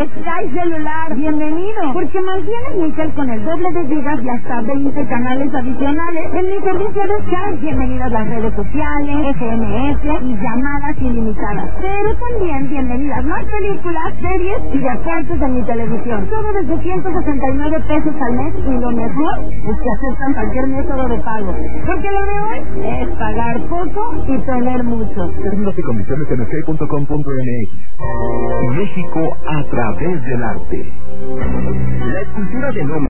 Sky Celular. Bienvenido, porque mantienes mi cel con el doble de gigas y hasta 20 canales adicionales en mi servicio de Sky. Bienvenidas las redes sociales, SMS y llamadas ilimitadas. Pero también bienvenidas más películas, series y deportes en mi televisión. Todo desde 169 pesos al mes, y lo mejor es que aceptan cualquier método de pago. Porque lo de hoy es pagar poco y tener mucho. Términos y condiciones en sky.com.mx. México a través del arte. La escultura de Loma